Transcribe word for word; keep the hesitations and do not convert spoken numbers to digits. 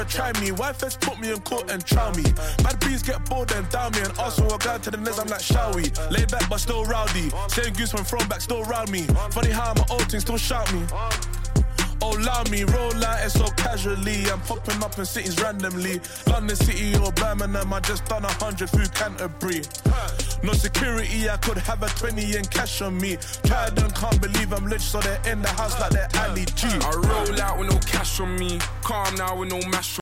try me. Why first put me in court and chow me? Bad bees get bored and down me. And also a guy to the nest, I'm like, shall we? Lay back but still rowdy. Same goose when thrown back, still round me. Funny how my old thing still shout me. Oh, allow me, roll out it so casually. I'm popping up in cities randomly. London City or Birmingham, I just done a hundred through Canterbury. No security, I could have a twenty in cash on me. Tried and can't believe I'm rich, so they're in the house like they're Ali G. I roll out with no cash on me. Calm now with no mash